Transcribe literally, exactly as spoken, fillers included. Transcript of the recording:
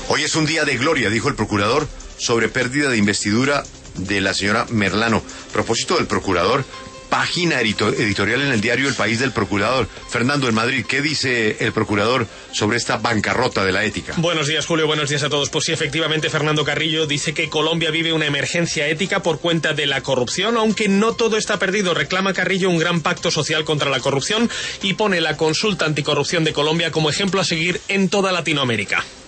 Hoy es un día de gloria, dijo el procurador, sobre pérdida de investidura de la señora Merlano. A propósito del procurador, página editorial en el diario El País del procurador. Fernando, en Madrid, ¿qué dice el procurador sobre esta bancarrota de la ética? Buenos días, Julio, buenos días a todos. Pues sí, efectivamente, Fernando Carrillo dice que Colombia vive una emergencia ética por cuenta de la corrupción, aunque no todo está perdido. Reclama Carrillo un gran pacto social contra la corrupción y pone la consulta anticorrupción de Colombia como ejemplo a seguir en toda Latinoamérica.